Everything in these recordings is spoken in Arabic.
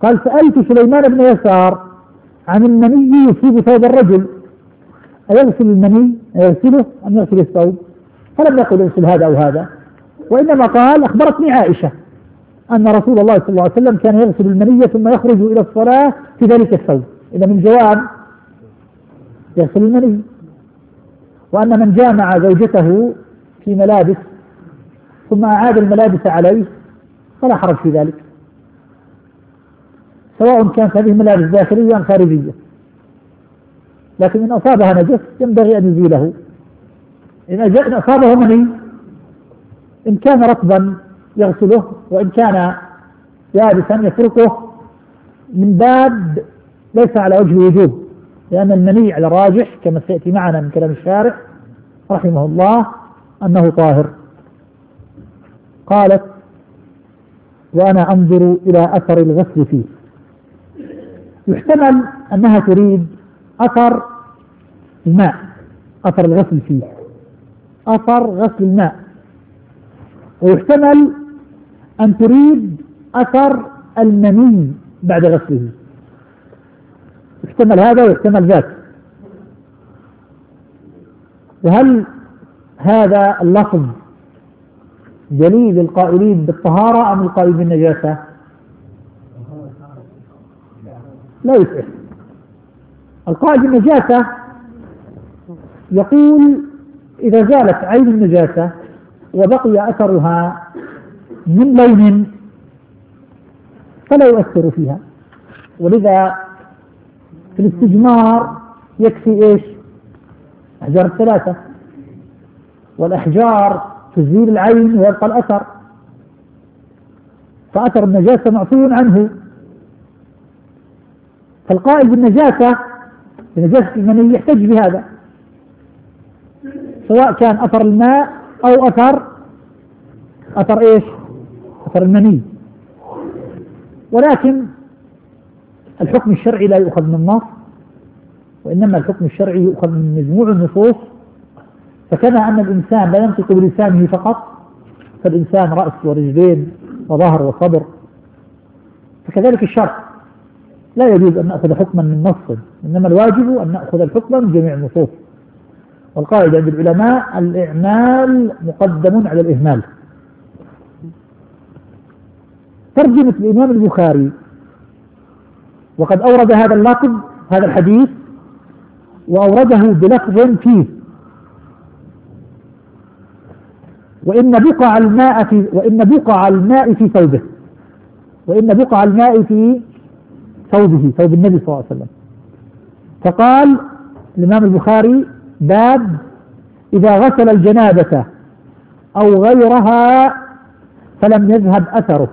قال سألت سليمان بن يسار عن المني يصيب ثوب الرجل، أيغسل المني يغسله أم يغسل الثوب؟ فلم يقل اغسل هذا أو هذا، وإنما قال أخبرتني عائشة أن رسول الله صلى الله عليه وسلم كان يغسل المني ثم يخرج إلى الصلاة في ذلك الثوب. إذا من جواب يغسل المني. وأن من جامع زوجته في ملابس ثم أعاد الملابس عليه فلا حرج في ذلك، سواء كانت هذه ملابس داخلية أم خارجية، لكن إن أصابها نجس ينبغي أن يزيله. إن أصابه مني إن كان رطبا يغسله، وإن كان يابسا يتركه، من باب ليس على وجه الوجوب، لأن المني على الراجح كما سيأتي معنا من كلام الشارح رحمه الله أنه طاهر. قالت وأنا أنظر إلى أثر الغسل فيه. يحتمل أنها تريد أثر الماء، أثر الغسل فيه، أثر غسل الماء، ويحتمل أن تريد أثر المني بعد غسله، يحتمل هذا ويحتمل ذاك. وهل هذا اللفظ دليل القائلين بالطهارة أم القائلين بالنجاسة؟ لا يفعل. القائل بالنجاسة يقول إذا زالت عين النجاسة وبقي أثرها من لون فلا يؤثر فيها، ولذا في الاستجمار يكفي إيش؟ أحجار الثلاثة، والأحجار تزيل العين ويبقى الأثر، فأثر النجاسة معفو عنه. فالقائل بالنجاسة بنجاسة المني يحتج بهذا، سواء كان أثر الماء أو أثر إيش؟ أثر المني. ولكن الحكم الشرعي لا يؤخذ من النص، وإنما الحكم الشرعي يؤخذ من مجموع النصوص. فكما أن الإنسان لا ينطق بلسانه فقط، فالإنسان رأس ورجلين وظهر وصدر، فكذلك الشرع لا يجوز أن نأخذ حكما من نص، إنما الواجب أن نأخذ الحكم من جميع النصوص. والقاعدة عند العلماء الإعمال مقدم على الإهمال. ترجمة الإمام البخاري وقد أورد هذا اللفظ، هذا الحديث، وأورده بلفظ فيه وإن بقع الماء في ثوبه، وإن بقع الماء في ثوبه، ثوب النبي صلى الله عليه وسلم. فقال الإمام البخاري باب إذا غسل الجنابة أو غيرها فلم يذهب أثره.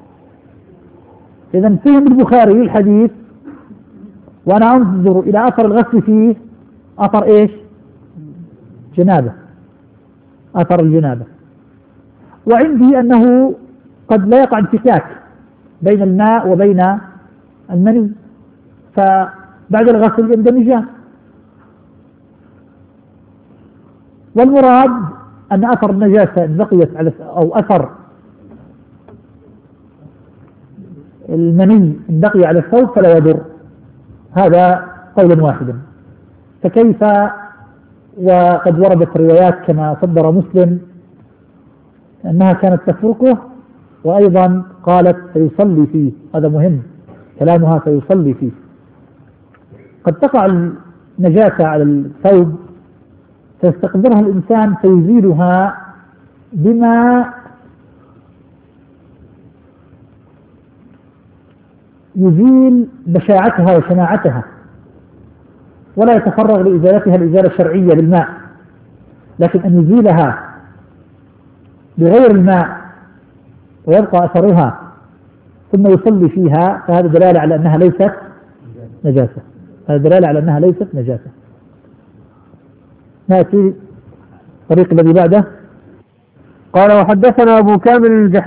إذا فهم البخاري الحديث وأنا أنظر إلى أثر الغسل فيه أثر إيش؟ جنابة، أثر الجنابة. وعندي أنه قد لا يقع انفكاك بين الماء وبين المني، فبعد الغسل يندمجان. والمراد أن أثر النجاسة إن بقيت على أو أثر المني إن بقي على الثوب فلا يضر، هذا قول واحد. فكيف وقد وردت روايات كما صدر مسلم أنها كانت تفركه، وأيضا قالت سيصلي فيه، هذا مهم كلامها، سيصلي فيه. قد تقع النجاسة على الثوب فيستقدرها الإنسان فيزيلها بما يزيل بشاعتها وشناعتها، ولا يتفرغ لإزالتها الإزالة الشرعية بالماء، لكن أن يزيلها بغير الماء ويبقى أثرها ثم يصلي فيها، فهذا دلالة على أنها ليست نجاسة، هذا دلالة على أنها ليست نجاسة. نأتي الطريق الذي بعده. قال وحدثنا أبو كامل